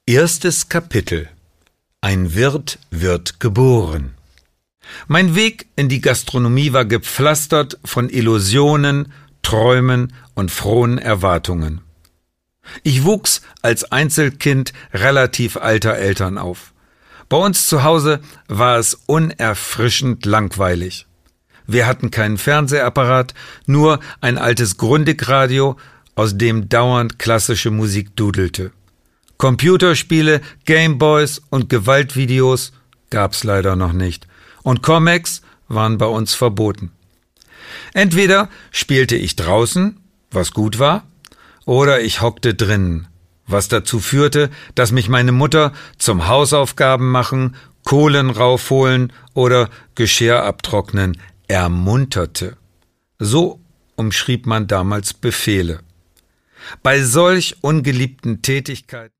Erstes Kapitel: Ein Wirt wird geboren. Mein Weg in die Gastronomie war gepflastert von Illusionen, Träumen und frohen Erwartungen. Ich wuchs als Einzelkind relativ alter Eltern auf. Bei uns zu Hause war es unerfrischend langweilig. Wir hatten keinen Fernsehapparat, nur ein altes Grundig-Radio, aus dem dauernd klassische Musik dudelte. Computerspiele, Gameboys und Gewaltvideos gab's leider noch nicht. Und Comics waren bei uns verboten. Entweder spielte ich draußen, was gut war, oder ich hockte drinnen, was dazu führte, dass mich meine Mutter zum Hausaufgaben machen, Kohlen raufholen oder Geschirr abtrocknen ermunterte. So umschrieb man damals Befehle. Bei solch ungeliebten Tätigkeiten